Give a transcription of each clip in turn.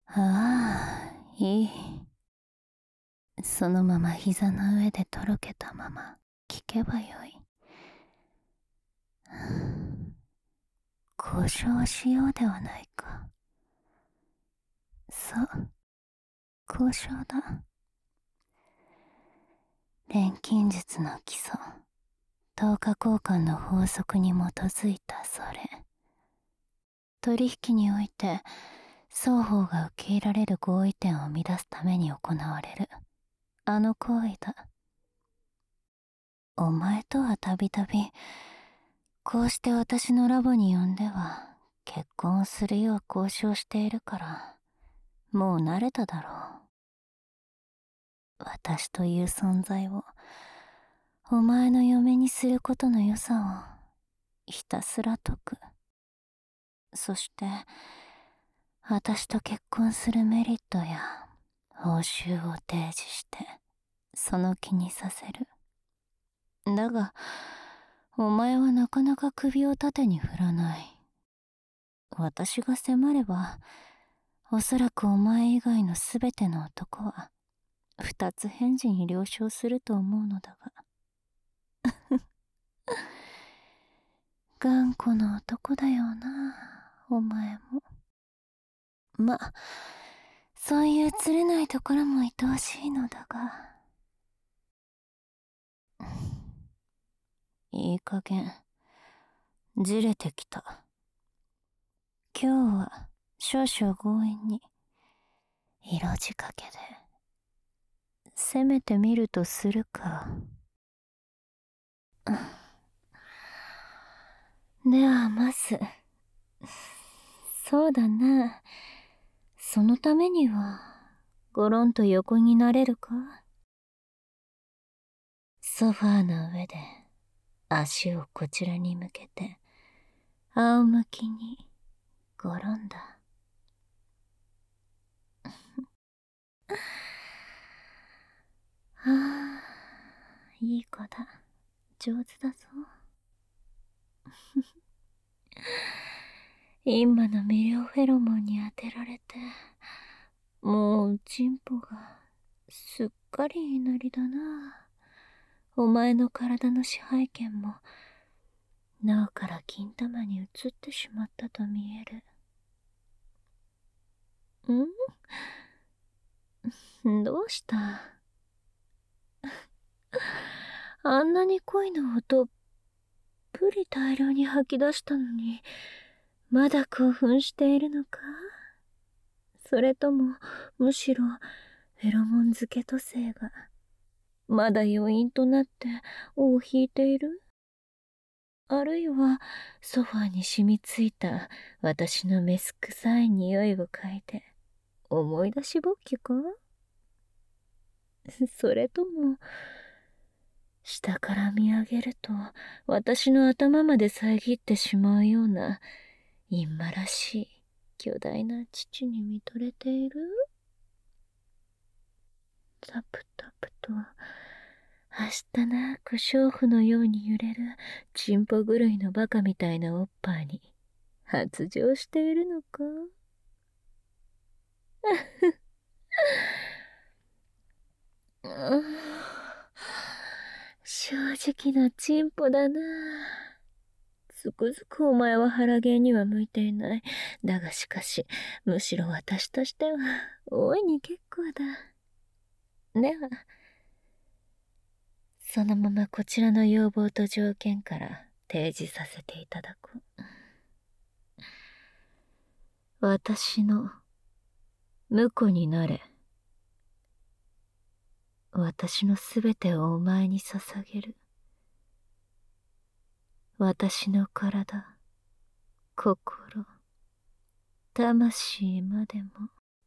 ああ、いい。そのまま膝の上でとろけたまま聞けばよい。交渉しようではないか。そう、交渉だ。錬金術の基礎、等価交換の法則に基づいたそれ。取引において、双方が受け入れられる合意点を生み出すために行われる、あの行為だ。お前とはたびたび、こうして私のラボに呼んでは、結婚をするよう交渉しているから、もう慣れただろう。私という存在を、お前の嫁にすることの良さを、ひたすら説く。そして、私と結婚するメリットや、報酬を提示して、その気にさせる。だが、お前はなかなか首を縦に振らない。私が迫れば、おそらくお前以外のすべての男は、二つ返事に了承すると思うのだが。頑固な男だよな、お前も。ま、そういうつれないところも愛おしいのだが。いい加減、じれてきた。今日は少々強引に、色仕掛けで、攻めてみるとするか。ではまず、そうだな。そのためには、ゴロンと横になれるか？ソファーの上で、足をこちらに向けて、仰向きに、ゴロンだ。ああ、いい子だ。上手だぞ。今の魅了フェロモンに当てられて、もうチンポがすっかり祈りだな。お前の体の支配権も脳から金玉に移ってしまったと見える。どうした？あんなに恋のをどっぷり大量に吐き出したのに、まだ興奮しているのか？それとも、むしろ、フェロモン漬け塗性が、まだ余韻となって尾を引いている？あるいは、ソファーに染みついた私のメス臭い匂いを嗅いで、思い出しぼっきか？それとも、下から見上げると私の頭まで遮ってしまうような陰魔らしい巨大な乳に見とれている？タプタプとはしたなく娼婦のように揺れるチンポ狂いのバカみたいなおっぱいに発情しているのか？正直なチンポだな。つくづくお前は腹芸には向いていない。だがしかし、むしろ私としては大いに結構だ。では、そのままこちらの要望と条件から提示させていただく。私の婿になれ。私のすべてをお前に捧げる。私の体、心、魂までも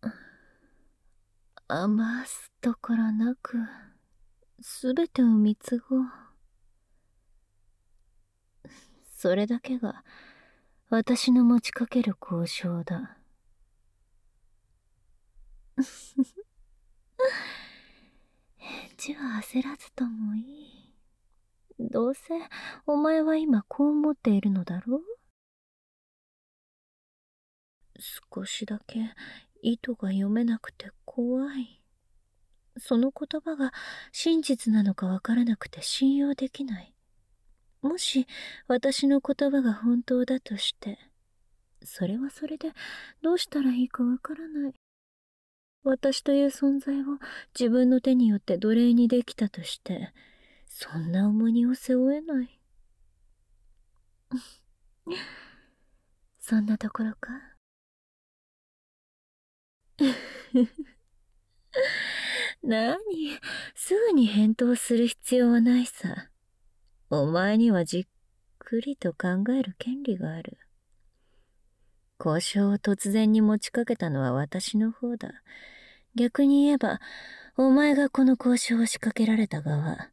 余すところなくすべてを貢ごう。それだけが私の持ちかける交渉だ。返事は焦らずともいい。どうせお前は今こう思っているのだろう？少しだけ意図が読めなくて怖い。その言葉が真実なのかわからなくて信用できない。もし私の言葉が本当だとして、それはそれでどうしたらいいかわからない。私という存在を自分の手によって奴隷にできたとして、そんな重荷を背負えない。そんなところか。なに、すぐに返答する必要はないさ。お前にはじっくりと考える権利がある。交渉を突然に持ちかけたのは私の方だ。逆に言えば、お前がこの交渉を仕掛けられた側。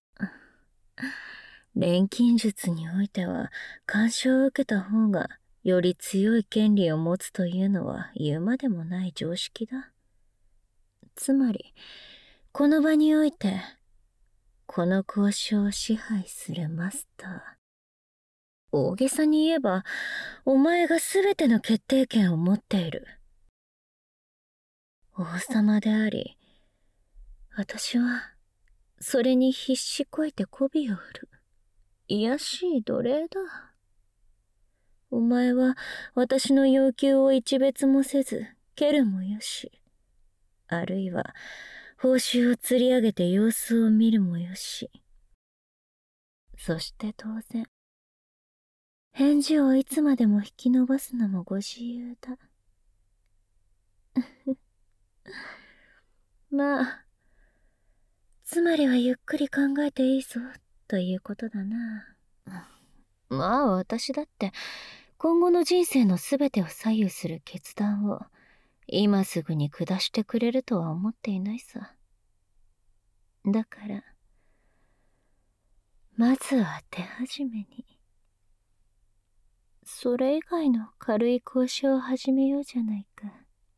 錬金術においては、干渉を受けた方が、より強い権利を持つというのは言うまでもない常識だ。つまり、この場において、この交渉を支配するマスター。大げさに言えば、お前が全ての決定権を持っている。王様であり、私は、それに必死こいて媚びを売る。卑しい奴隷だ。お前は私の要求を一別もせず、蹴るもよし。あるいは、報酬を釣り上げて様子を見るもよし。そして当然、返事をいつまでも引き延ばすのもご自由だ。まあ、つまりはゆっくり考えていいぞ、ということだな。まあ私だって、今後の人生のすべてを左右する決断を、今すぐに下してくれるとは思っていないさ。だから、まずは手始めに。それ以外の軽い交渉を始めようじゃないか。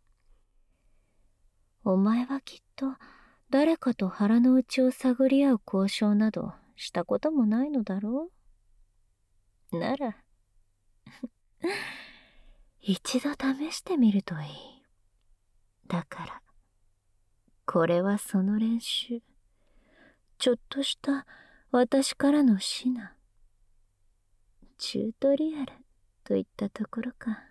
お前はきっと誰かと腹の内を探り合う交渉などしたこともないのだろう。なら、一度試してみるといい。だから、これはその練習。ちょっとした私からの指南。チュートリアルといったところか。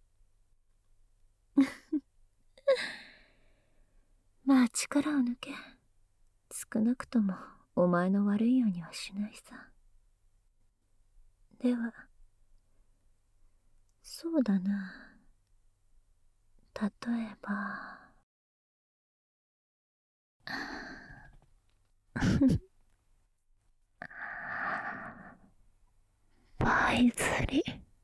まあ力を抜け。少なくともお前の悪いようにはしないさ。では、そうだな。例えば、パイズリ。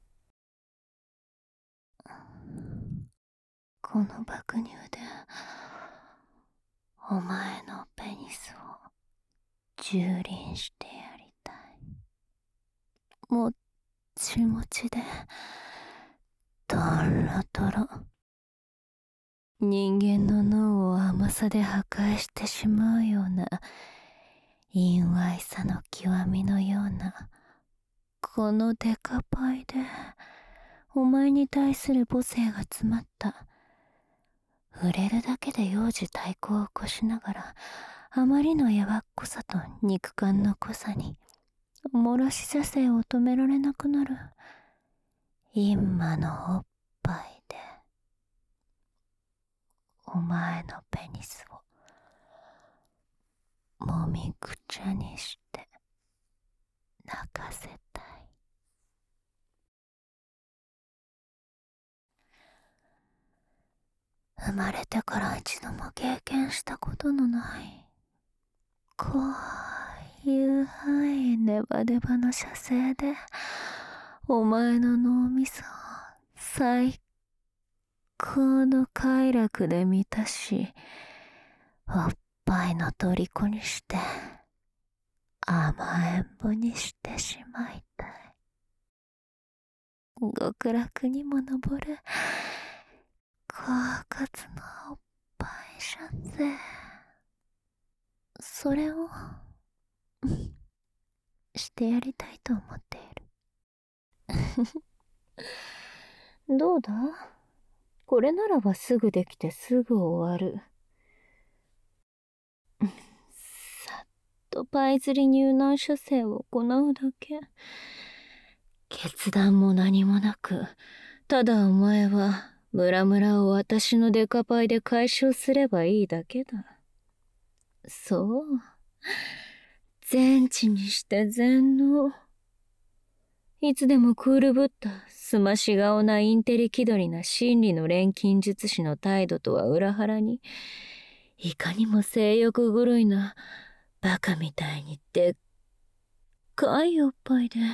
この爆乳で、お前のペニスを蹂躙してやりたい。もっちもちで、ドロドロ。人間の脳を甘さで破壊してしまうような、陰猥さの極みのような、このデカパイで、お前に対する母性が詰まった。触れるだけで幼児対抗を起こしながら、あまりのやわっこさと肉感の濃さに、漏らし射精を止められなくなる。今のおっぱいで、お前のペニスを、もみくちゃにして、泣かせたい。生まれてから一度も経験したことのない、こういう範囲ネバネバの射精で、お前の脳みそを最高の快楽で満たし、おっぱいの虜にして、甘えん坊にしてしまいたい。極楽にも昇る、狡猾のおっぱい射精。それを、してやりたいと思っている。どうだ？ これならばすぐできてすぐ終わる。さっとパイズリ入難射精を行うだけ。決断も何もなく、ただお前はムラムラを私のデカパイで解消すればいいだけだ。そう。全知にして全能。いつでもクールぶったすまし顔なインテリ気取りな真理の錬金術師の態度とは裏腹に、いかにも性欲狂いなバカみたいにでっかいおっぱいで、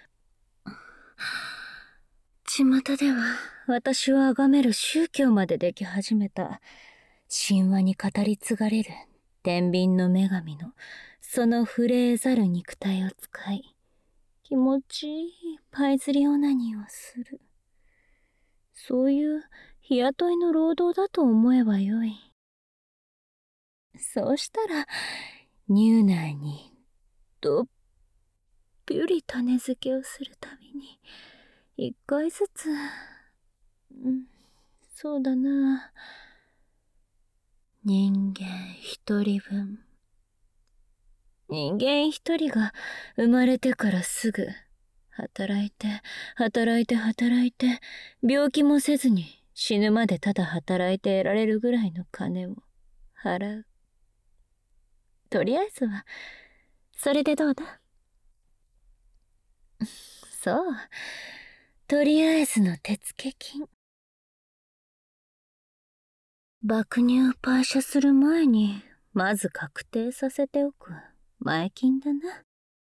巷では私を崇める宗教まででき始めた。神話に語り継がれる天秤の女神のその震えざる肉体を使い、気持ちいいパイズリオナニーをする。そういう日雇いの労働だと思えばよい。そうしたら乳内にどっぴり種付けをするたびに一回ずつ、そうだな、人間一人分。人間一人が生まれてからすぐ働いて病気もせずに死ぬまでただ働いて得られるぐらいの金を払う。とりあえずはそれでどうだ？そう、とりあえずの手付金。爆乳パイ射する前にまず確定させておく前金だな。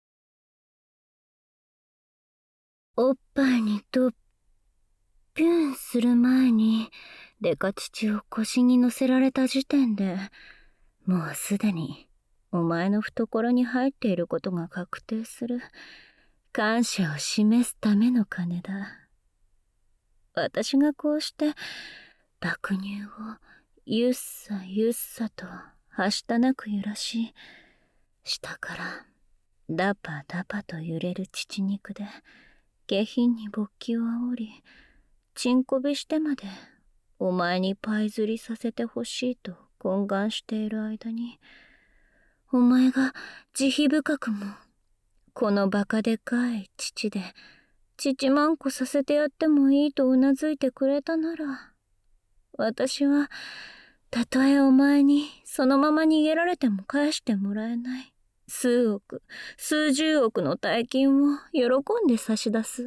おっぱいにドッピュンする前にデカ乳を腰に乗せられた時点でもうすでにお前の懐に入っていることが確定する。感謝を示すための金だ。私がこうして爆乳をゆっさゆっさとはしたなく揺らし、下からダパダパと揺れる乳肉で下品に勃起を煽り、チンコびしてまでお前にパイ釣りさせてほしいと懇願している間に、お前が慈悲深くもこのバカでかい乳で乳まんこさせてやってもいいとうなずいてくれたなら、私はたとえお前にそのまま逃げられても返してもらえない数億数十億の大金を喜んで差し出す。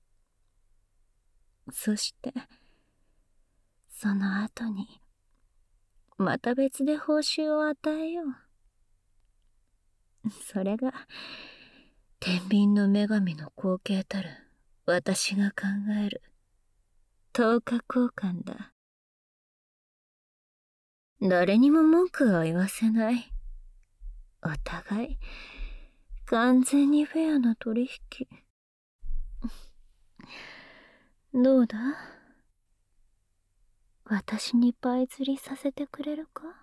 そしてその後にまた別で報酬を与えよう。それが天秤の女神の後継たる私が考える等価交換だ。誰にも文句は言わせない。お互い完全にフェアな取引。どうだ？私にパイ釣りさせてくれるか？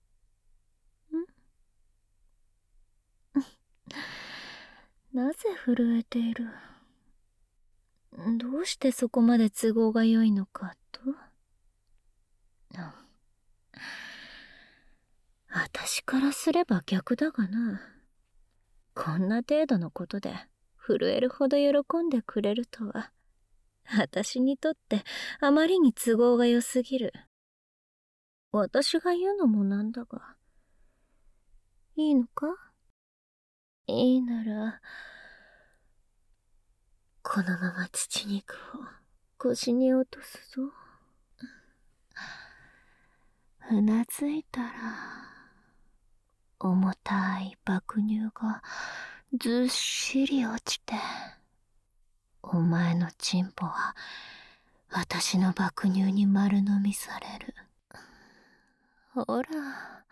なぜ震えている？どうしてそこまで都合が良いのかと？私からすれば逆だがな。こんな程度のことで震えるほど喜んでくれるとは、私にとってあまりに都合が良すぎる。私が言うのもなんだが、いいのか？いいならこのまま乳肉を腰に落とすぞ。うなずいたら重たい爆乳がずっしり落ちて、お前のチンポは私の爆乳に丸飲みされる。ほら、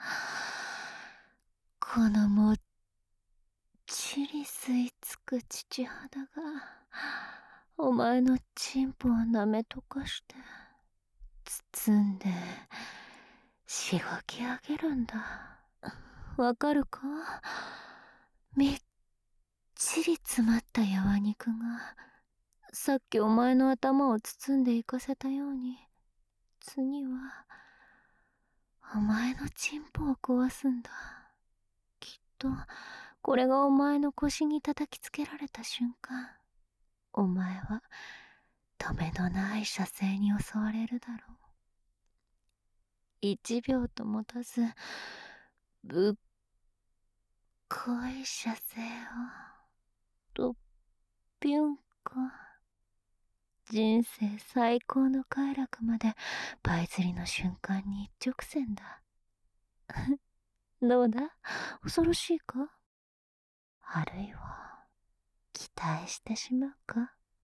このもっちり吸い付く乳肌がお前のチンポを舐め溶かして包んでしごき上げるんだ。わかるか？みっちり詰まった柔肉がさっきお前の頭を包んでいかせたように次はお前のチンポを壊すんだ。きっとこれがお前の腰に叩きつけられた瞬間、お前は止めのない射精に襲われるだろう。1秒と持たずぶっこい射精をとぴゅんこ。人生最高の快楽までパイ釣りの瞬間に一直線だ。どうだ、恐ろしいか、あるいは期待してしまうか。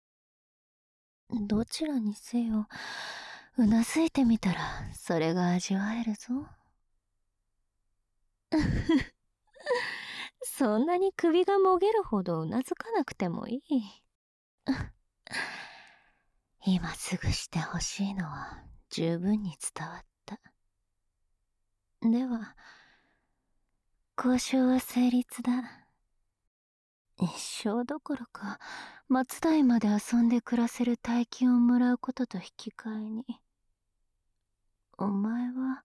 どちらにせようなずいてみたらそれが味わえるぞ。そんなに首がもげるほどうなずかなくてもいい。今すぐしてほしいのは十分に伝わった。では交渉は成立だ。一生どころか末代まで遊んで暮らせる大金をもらうことと引き換えに、お前は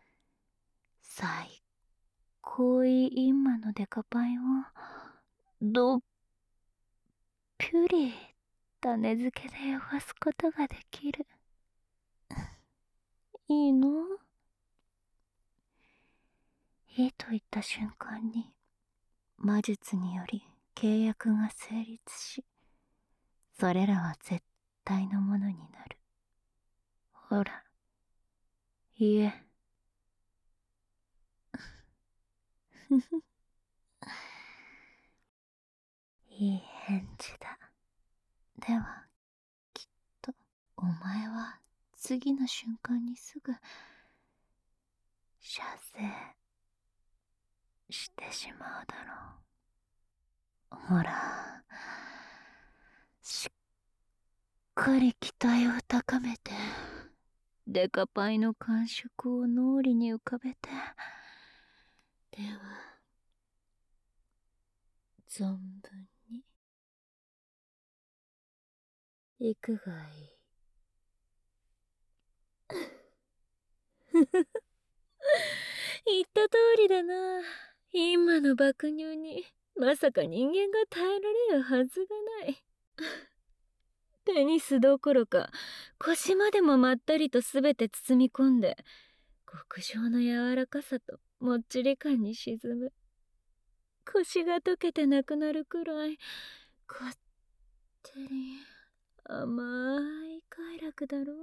最高位陰魔のデカパイをどっぴゅり種付けで汚すことができる。いいの？いいと言った瞬間に魔術により契約が成立し、それらは絶対のものになる。ほら、いえ。いい返事だ。ではきっとお前は次の瞬間にすぐ射精してしまうだろう。ほら、しっかり期待を高めてデカパイの感触を脳裏に浮かべて、では存分に行くがいい。言った通りだな。今の爆乳にまさか人間が耐えられるはずがない。ペニスどころか腰までもまったりとすべて包み込んで、極上の柔らかさともっちり感に沈む。腰が溶けてなくなるくらいこってり甘い快楽だろう。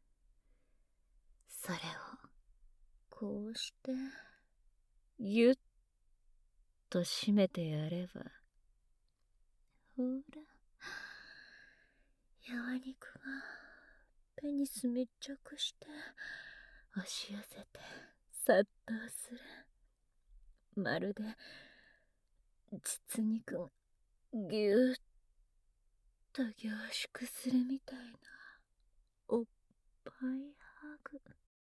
それをこうしてぎゅっと締めてやれば、ほら、柔肉がペニス密着して押し寄せて殺到する。まるで膣肉がぎゅっと凝縮するみたいなおっぱいハグ。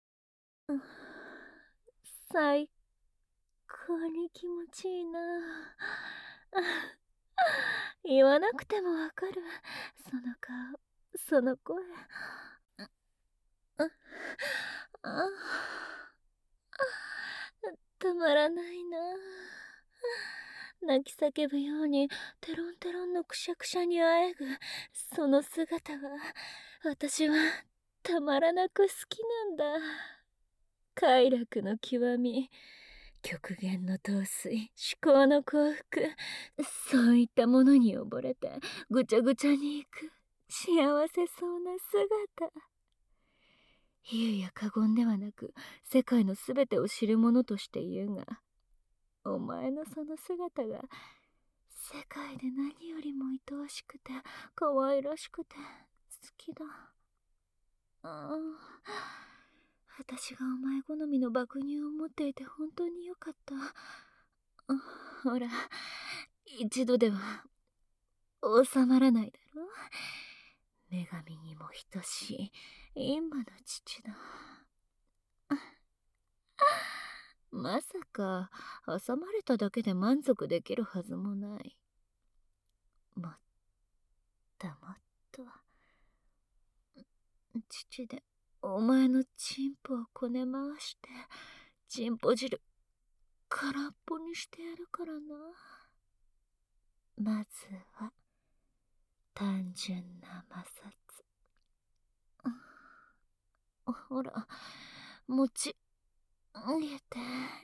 最高に気持ちいいな。言わなくてもわかる、その顔、その声。あたまらないな。泣き叫ぶようにテロンテロンのくしゃくしゃにあえぐその姿が私はたまらなく好きなんだ。快楽の極み、極限の陶酔、至高の幸福、そういったものに溺れてぐちゃぐちゃにいく幸せそうな姿。比喩や過言ではなく世界のすべてを知る者として言うが、お前のその姿が世界で何よりも愛おしくて可愛らしくて好きだ。私がお前好みの爆乳を持っていて本当によかった。ほら、一度では収まらないだろう。女神にも等しい今の父だ。まさか挟まれただけで満足できるはずもない。もっともっと父でお前のチンポをこね回して、チンポ汁空っぽにしてやるからな。まずは、単純な摩擦。ほら、持ち上げて、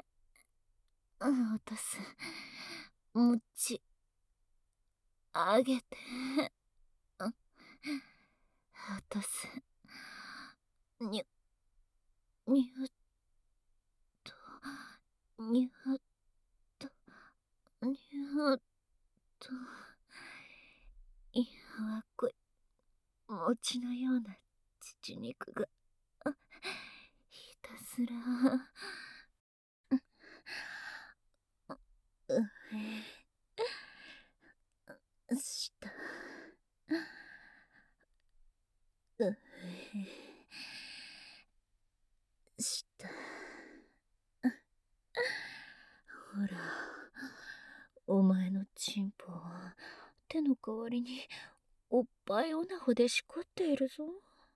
落とす。持ち上げて、落とす。にゅ、にゅっと、にゅっと、にゅっと。今はこい、餅のような乳肉が、ひたすら、上、下、上、下。ほら、お前のチンポは手の代わりにおっぱいオナホでしこっているぞ。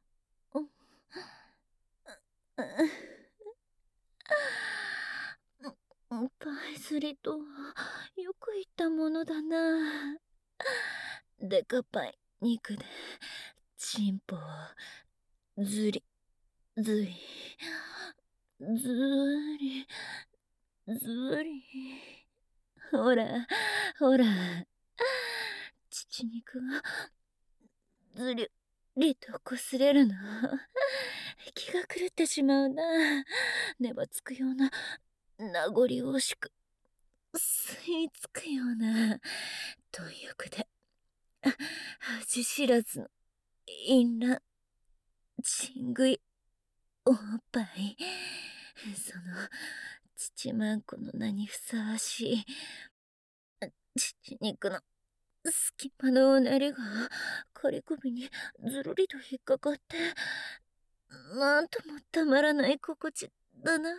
パイズリとはよく言ったものだな。デカパイ肉でチンポをずりずりずりずり。ほらほら、乳肉がずりりと擦れるの。気が狂ってしまうな。ねばつくような名残惜しく吸い付くような貪欲で恥知らずの淫乱ちんぐいおっぱい。その乳まんこの名にふさわしい乳肉の隙間のうねりが仮首にずるりと引っかかって、なんともたまらない心地だな。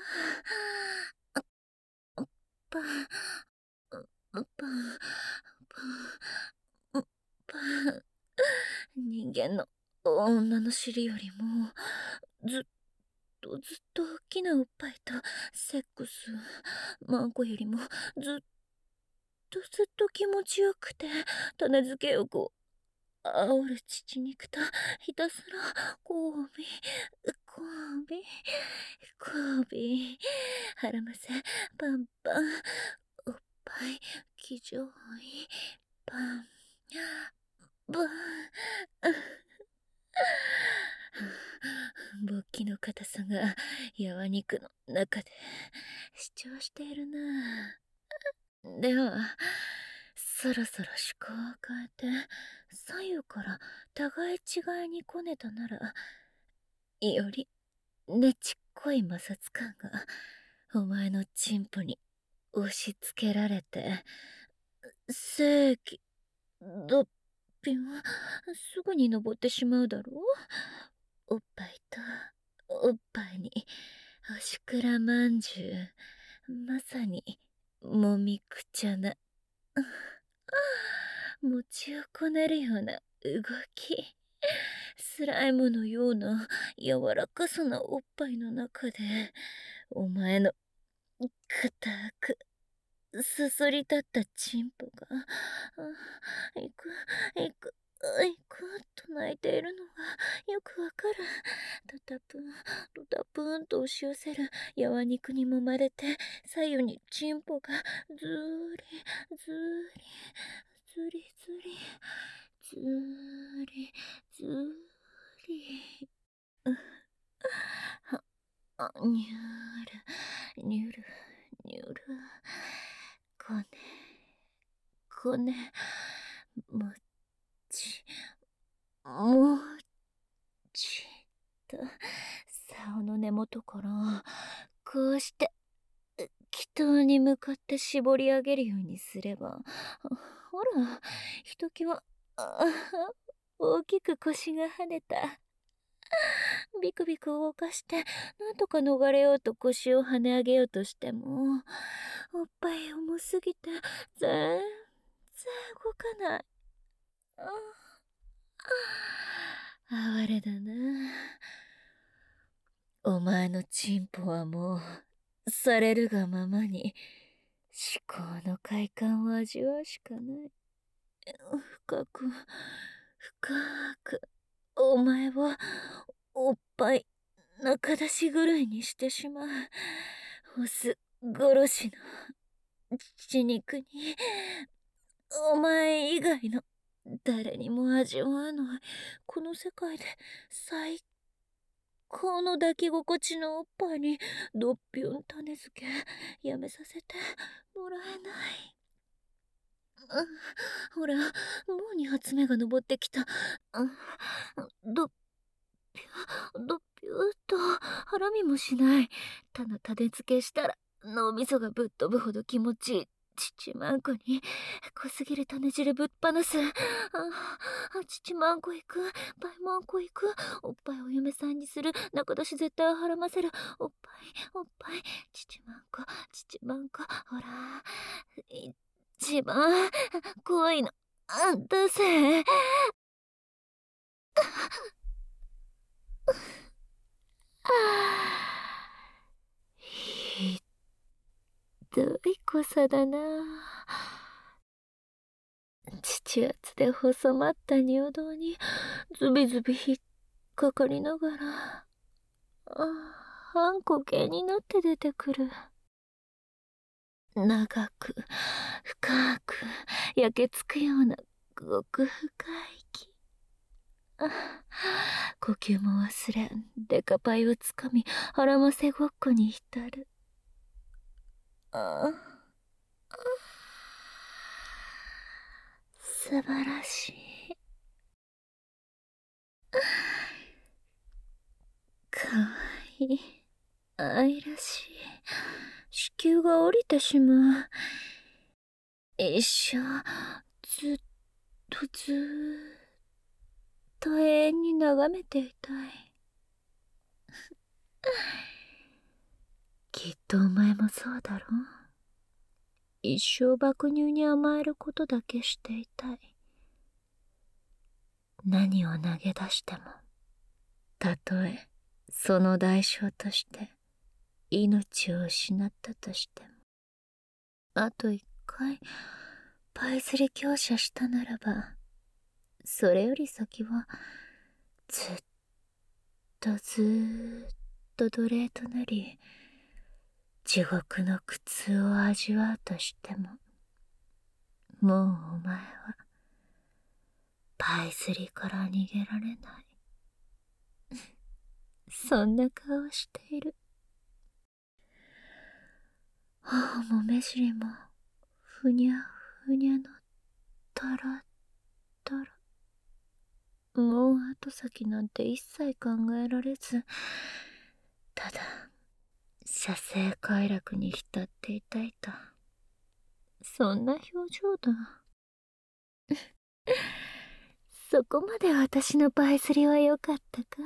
パンパンパンパン。人間の女の尻よりもずっずっと大きなおっぱいとセックス、マンコよりもずっと気持ちよくて、種付けをこう煽る乳肉とひたすら交尾腹ませパンパン、おっぱい気丈いパンパン。勃起の硬さがやわ肉の中で主張しているな。ではそろそろ趣向を変えて左右から互い違いにこねたなら、よりねちっこい摩擦感がお前のチンポに押し付けられて、正規ドッピンはすぐに登ってしまうだろう。おっぱいとおっぱいにおしくらまんじゅう、まさにもみくちゃな餅をこねるような動き。スライムのような柔らかさなおっぱいの中で、お前の固くすそり立ったチンポが、いく、いく、いくと泣いているのがよくわかる。ドタプン、ドタプンと押し寄せるやわ肉に揉まれて、左右にチンポがずーり、ずーり、ずりずり、ずーり、ずーり。にゅーる、にゅる、にゅる。こね、こね、もち、もちと、竿の根元から、こうして、祈祷に向かって絞り上げるようにすれば、ほら、ひときわ、大きく腰が跳ねた。ビクビク動かして、なんとか逃れようと腰を跳ね上げようとしても、おっぱい重すぎて、全然動かない。哀れだな。 お前のチンポはもう、されるがままに、至高の快感を味わうしかない。深く、深く、お前を、おっぱい、中出し狂いにしてしまう。オス殺しの血肉に、お前以外の誰にも味わわない、この世界で最高の抱き心地のおっぱいにどっぴょん種付けやめさせてもらえない。ほら、もう2発目が登ってきた。どっどっぴゅーっと腹見もしない。種付けしたら脳みそがぶっ飛ぶほど気持ちいい。父まんこに濃すぎる種汁ぶっ放す。父まんこ行く、パイまんこ行く、おっぱいお嫁さんにする、中出し絶対はらませる、おっぱいおっぱい、父まんこほら一番怖いのあんたせ。ひどい濃さだな。父圧で細まった尿道にズビズビ引っかかりながら、反固形になって出てくる。長く、深く、焼けつくようなごく深い息。呼吸も忘れん、デカパイをつかみ、腹ませごっこに浸る。素晴らしい。かわいい。愛らしい。子宮が降りてしまう。一生、ずっずーっと永遠に眺めていたい。きっとお前もそうだろう。一生爆乳に甘えることだけしていたい。何を投げ出しても、たとえその代償として命を失ったとしても、あと一回パイズリ強射したならば、それより先はずっずーっと奴隷となり、地獄の苦痛を味わうとしても、もうお前はパイズリから逃げられない。そんな顔している。頬も目尻もふにゃふにゃのトロトロ。もう後先なんて一切考えられず、ただ射精快楽に浸っていたいと、そんな表情だ。そこまで私のパイスリは良かったか？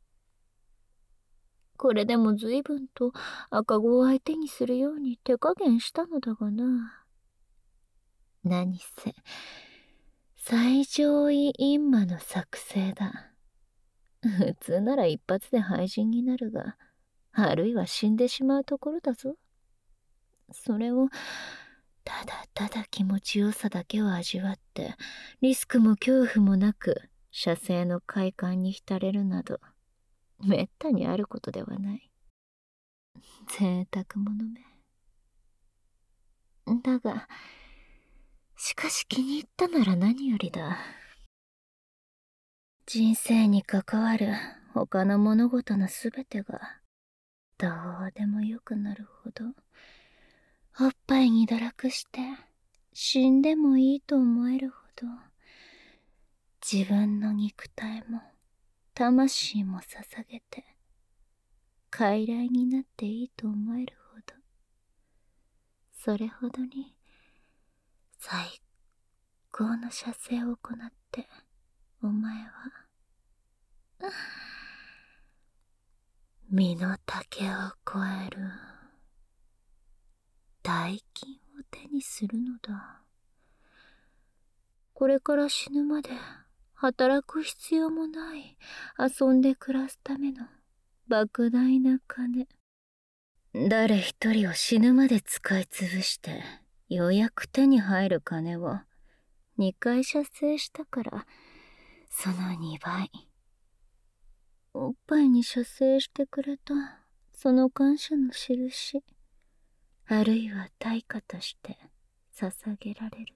これでも随分と赤子を相手にするように手加減したのだがな。何せ最上位陰魔の作成だ。普通なら一発で廃人になるが、あるいは死んでしまうところだぞ。それをただただ気持ちよさだけを味わって、リスクも恐怖もなく射精の快感に浸れるなど、めったにあることではない。贅沢者め。だが、しかし気に入ったなら何よりだ。人生に関わる他の物事のすべてがどうでもよくなるほど、おっぱいに堕落して死んでもいいと思えるほど、自分の肉体も魂も捧げて傀儡になっていいと思えるほど、それほどに最高の射精を行って、お前は身の丈を超える大金を手にするのだ。これから死ぬまで働く必要もない、遊んで暮らすための莫大な金。誰一人を死ぬまで使い潰して、ようやく手に入る金を2回射精したから、その2倍。おっぱいに射精してくれた、その感謝の印。あるいは対価として捧げられる。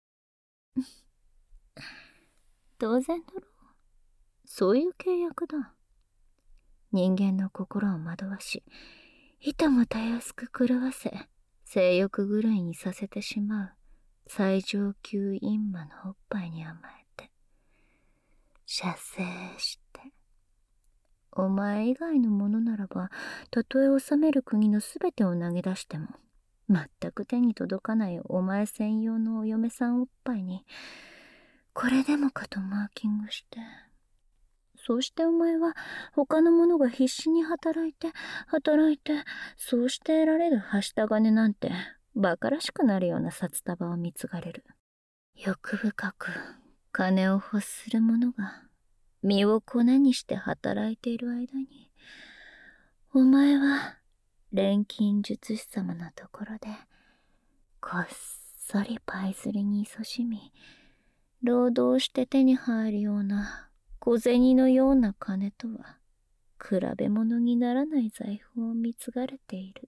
当然だろう。そういう契約だ。人間の心を惑わし、いともたやすく狂わせ、性欲狂いにさせてしまう最上級陰魔のおっぱいに甘えて、射精して。お前以外のものならば、たとえ治める国のすべてを投げ出しても、全く手に届かないお前専用のお嫁さんおっぱいに、これでもかとマーキングして。そうしてお前は他の者が必死に働いて、そうして得られるはした金なんて、馬鹿らしくなるような札束を貢がれる。欲深く金を欲する者が身を粉にして働いている間に、お前は錬金術師様のところでこっそりパイ釣りに勤しみ、労働して手に入るような小銭のような金とは比べ物にならない財宝を貢がれている。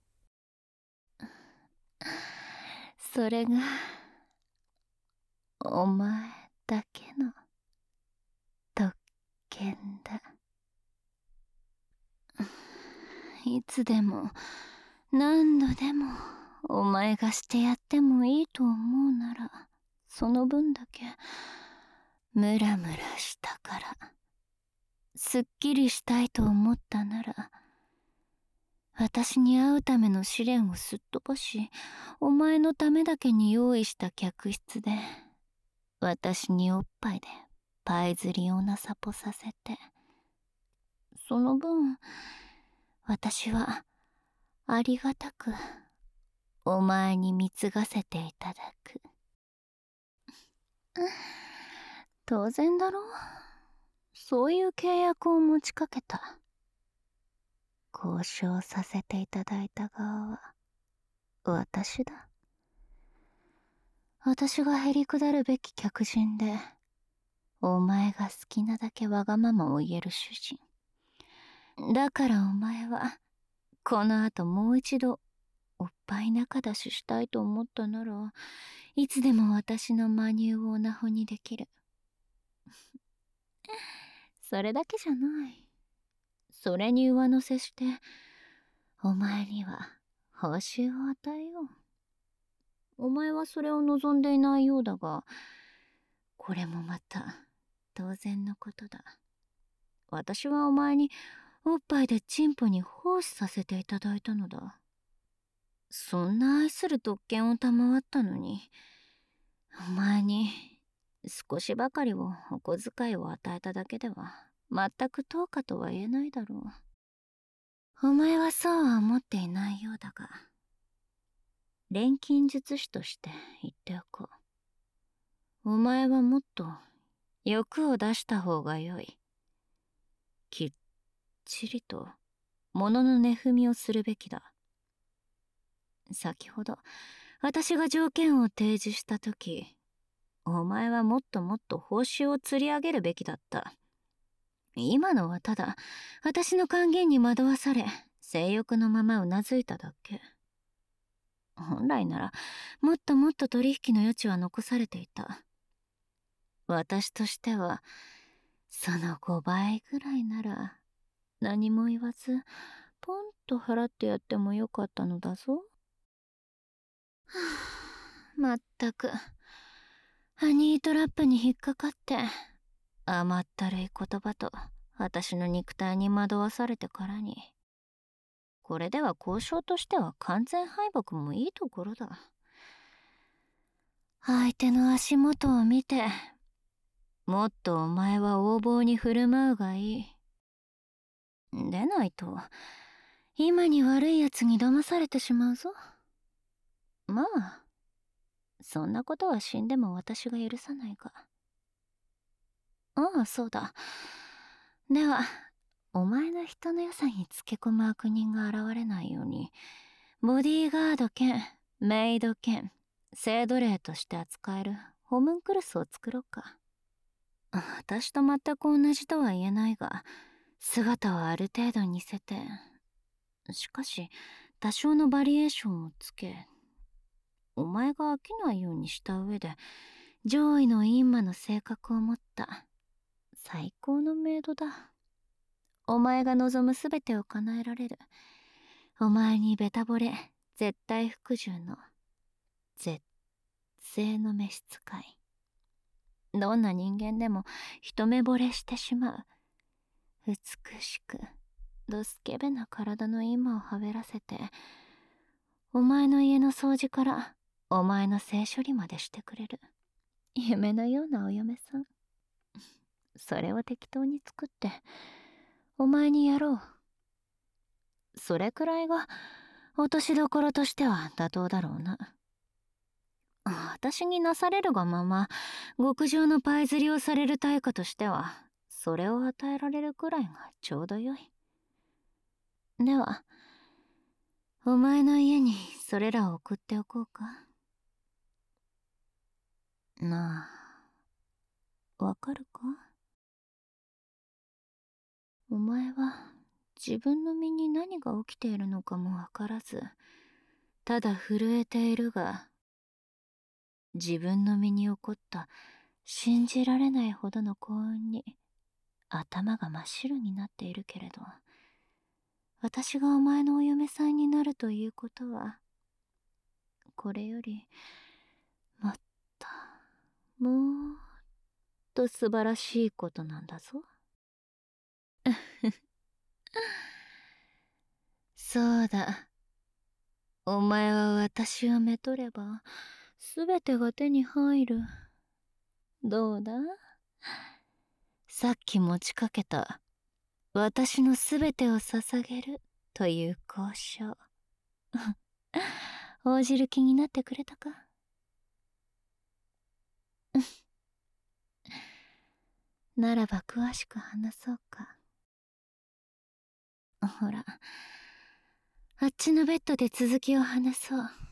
それがお前だけの特権だ。いつでも何度でもお前がしてやってもいいと思うなら、その分だけムラムラしたから、すっきりしたいと思ったなら、私に会うための試練をすっ飛ばし、お前のためだけに用意した客室で私におっぱいでパイ釣りをなさぽさせて、その分私はありがたくお前に貢がせていただく。当然だろう。そういう契約を持ちかけた。交渉させていただいた側は私だ。私がへりくだるべき客人で、お前が好きなだけわがままを言える主人。だからお前はこの後もう一度おっぱい仲出ししたいと思ったなら、いつでも私のマニューをオナホにできる。それだけじゃない。それに上乗せしてお前には報酬を与えよう。お前はそれを望んでいないようだが、これもまた当然のことだ。私はお前におっぱいでチンポに奉仕させていただいたのだ。そんな愛する特権を賜ったのに、お前に少しばかりをお小遣いを与えただけでは全く等価とは言えないだろう。お前はそうは思っていないようだが、錬金術師として言っておこう。お前はもっと欲を出した方がよい。きっちりと物の値踏みをするべきだ。先ほど私が条件を提示したとき、お前はもっともっと報酬を釣り上げるべきだった。今のはただ私の還元に惑わされ、性欲のままうなずいただけ。本来ならもっともっと取引の余地は残されていた。私としてはその5倍ぐらいなら何も言わずポンと払ってやってもよかったのだぞ。まったくハニートラップに引っかかって甘ったるい言葉と私の肉体に惑わされてからに、これでは交渉としては完全敗北もいいところだ。相手の足元を見て、もっとお前は横暴に振る舞うがいい。でないと今に悪いやつに騙されてしまうぞ。まあそんなことは死んでも私が許さないが。ああ、そうだ。ではお前の人の良さにつけ込む悪人が現れないように、ボディーガード兼メイド兼性奴隷として扱えるホムンクルスを作ろうか。私と全く同じとは言えないが、姿をある程度似せて、しかし多少のバリエーションをつけ、お前が飽きないようにした上で、上位の陰魔の性格を持った最高のメイドだ。お前が望むすべてを叶えられる。お前にベタ惚れ絶対服従の絶世の召使い。どんな人間でも一目惚れしてしまう。美しくどスケベな体の今をはべらせて、お前の家の掃除からお前の性処理までしてくれる夢のようなお嫁さん。それを適当に作ってお前にやろう。それくらいが落としどころとしては妥当だろうな。私になされるがまま極上のパイ釣りをされる対価としては、それを与えられるくらいがちょうどよい。ではお前の家にそれらを送っておこうか。なあ、わかるか？お前は自分の身に何が起きているのかもわからず、ただ震えているが、自分の身に起こった信じられないほどの幸運に頭が真っ白になっているけれど、私がお前のお嫁さんになるということは、これよりもっともっと素晴らしいことなんだぞ。そうだ。お前は私をめとれば、すべてが手に入る。どうだ？さっき持ちかけた、私のすべてを捧げるという交渉。応じる気になってくれたか？ならば詳しく話そうか。ほら、あっちのベッドで続きを話そう。